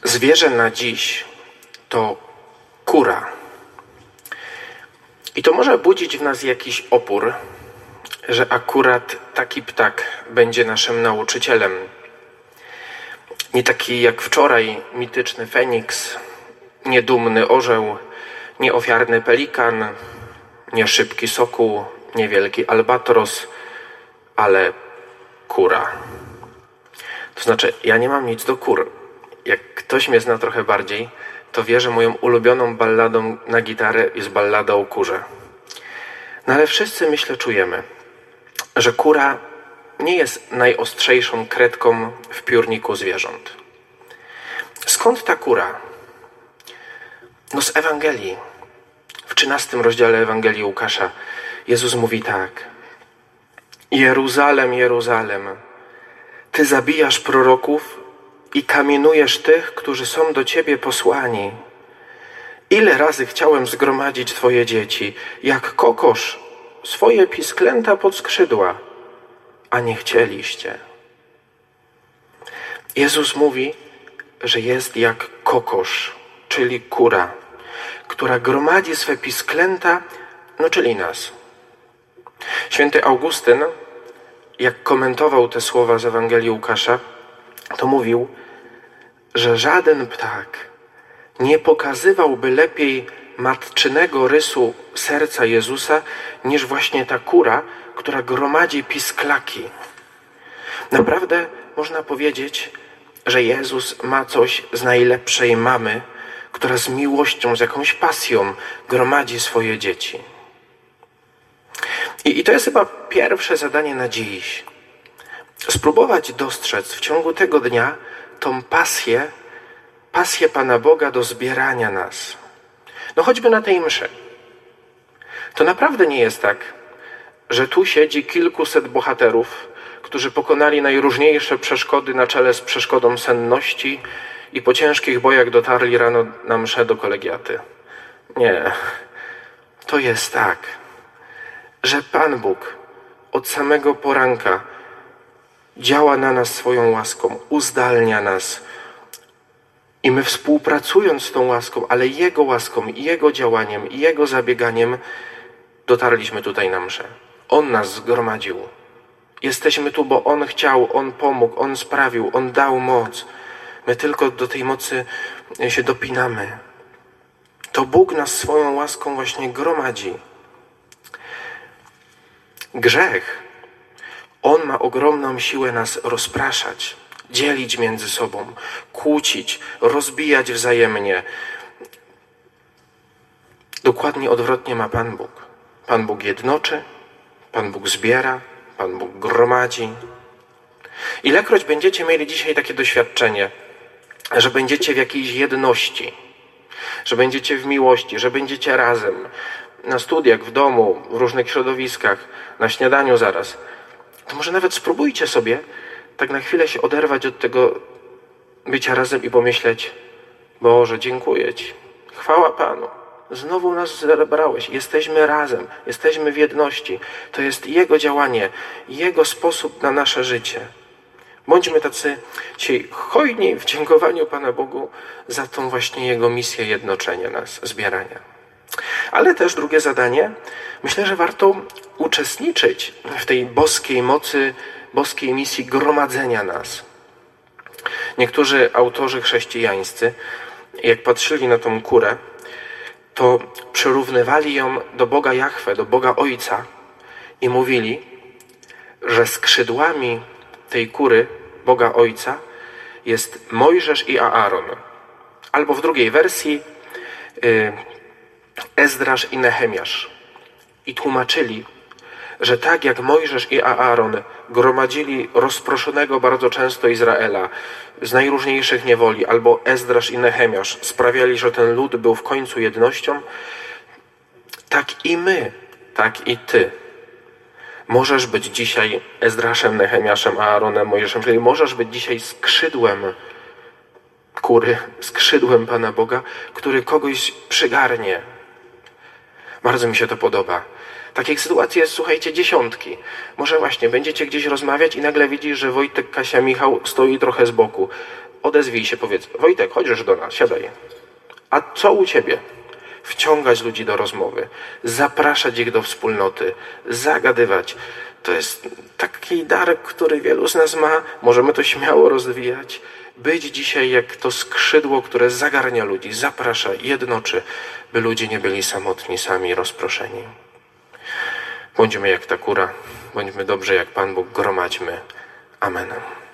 Zwierzę na dziś to kura. I to może budzić w nas jakiś opór, że akurat taki ptak będzie naszym nauczycielem. Nie taki jak wczoraj mityczny Feniks, nie dumny orzeł, nie ofiarny pelikan, nie szybki sokół, nie wielki albatros, ale kura. To znaczy, ja nie mam nic do kur. Jak ktoś mnie zna trochę bardziej, to wie, że moją ulubioną balladą na gitarę jest ballada o kurze. No ale wszyscy, myślę, czujemy, że kura nie jest najostrzejszą kredką w piórniku zwierząt. Skąd ta kura? No z Ewangelii. W 13 rozdziale Ewangelii Łukasza Jezus mówi tak: Jeruzalem, Jeruzalem, Ty zabijasz proroków i kamienujesz tych, którzy są do Ciebie posłani. Ile razy chciałem zgromadzić Twoje dzieci, jak kokosz swoje pisklęta pod skrzydła, a nie chcieliście. Jezus mówi, że jest jak kokosz, czyli kura, która gromadzi swe pisklęta, czyli nas. Święty Augustyn, jak komentował te słowa z Ewangelii Łukasza, to mówił, że żaden ptak nie pokazywałby lepiej matczynego rysu serca Jezusa niż właśnie ta kura, która gromadzi pisklaki. Naprawdę można powiedzieć, że Jezus ma coś z najlepszej mamy, która z miłością, z jakąś pasją gromadzi swoje dzieci. I to jest chyba pierwsze zadanie na dziś. Spróbować dostrzec w ciągu tego dnia tą pasję Pana Boga do zbierania nas. No choćby na tej mszy. To naprawdę nie jest tak, że tu siedzi kilkuset bohaterów, którzy pokonali najróżniejsze przeszkody na czele z przeszkodą senności i po ciężkich bojach dotarli rano na mszę do kolegiaty. Nie. To jest tak, że Pan Bóg od samego poranka działa na nas swoją łaską, uzdalnia nas. I my współpracując z tą łaską, ale Jego łaską, Jego działaniem, Jego zabieganiem dotarliśmy tutaj na mszę. On nas zgromadził. Jesteśmy tu, bo On chciał, On pomógł, On sprawił, On dał moc. My tylko do tej mocy się dopinamy. To Bóg nas swoją łaską właśnie gromadzi. Grzech, on ma ogromną siłę nas rozpraszać, dzielić między sobą, kłócić, rozbijać wzajemnie. Dokładnie odwrotnie ma Pan Bóg. Pan Bóg jednoczy, Pan Bóg zbiera, Pan Bóg gromadzi. Ilekroć będziecie mieli dzisiaj takie doświadczenie, że będziecie w jakiejś jedności, że będziecie w miłości, że będziecie razem, na studiach, w domu, w różnych środowiskach, na śniadaniu zaraz, to może nawet spróbujcie sobie tak na chwilę się oderwać od tego bycia razem i pomyśleć: Boże, dziękuję Ci, chwała Panu, znowu nas zebrałeś, jesteśmy razem, jesteśmy w jedności. To jest Jego działanie, Jego sposób na nasze życie. Bądźmy tacy dzisiaj hojni w dziękowaniu Pana Bogu za tą właśnie Jego misję jednoczenia nas, zbierania. Ale też drugie zadanie, myślę, że warto uczestniczyć w tej boskiej mocy, boskiej misji gromadzenia nas. Niektórzy autorzy chrześcijańscy, jak patrzyli na tą kurę, to przyrównywali ją do Boga Jahwe, do Boga Ojca i mówili, że skrzydłami tej kury Boga Ojca jest Mojżesz i Aaron. Albo w drugiej wersji Ezdrasz i Nehemiasz. I tłumaczyli, że tak jak Mojżesz i Aaron gromadzili rozproszonego bardzo często Izraela z najróżniejszych niewoli, albo Ezdrasz i Nehemiasz sprawiali, że ten lud był w końcu jednością, tak i my, tak i ty możesz być dzisiaj Ezdraszem, Nehemiaszem, Aaronem, Mojżeszem, czyli możesz być dzisiaj skrzydłem kury, skrzydłem Pana Boga, który kogoś przygarnie. Bardzo mi się to podoba. Takich sytuacji jest, słuchajcie, dziesiątki. Może właśnie będziecie gdzieś rozmawiać i nagle widzisz, że Wojtek, Kasia, Michał stoi trochę z boku. odezwij się, powiedz: Wojtek, chodźesz do nas, siadaj. A co u ciebie? Wciągać ludzi do rozmowy, zapraszać ich do wspólnoty, zagadywać. To jest taki dar, który wielu z nas ma. Możemy to śmiało rozwijać. Być dzisiaj jak to skrzydło, które zagarnia ludzi, zaprasza, jednoczy, by ludzie nie byli samotni, sami, rozproszeni. Bądźmy jak ta kura, bądźmy dobrze jak Pan Bóg, gromadźmy. Amen.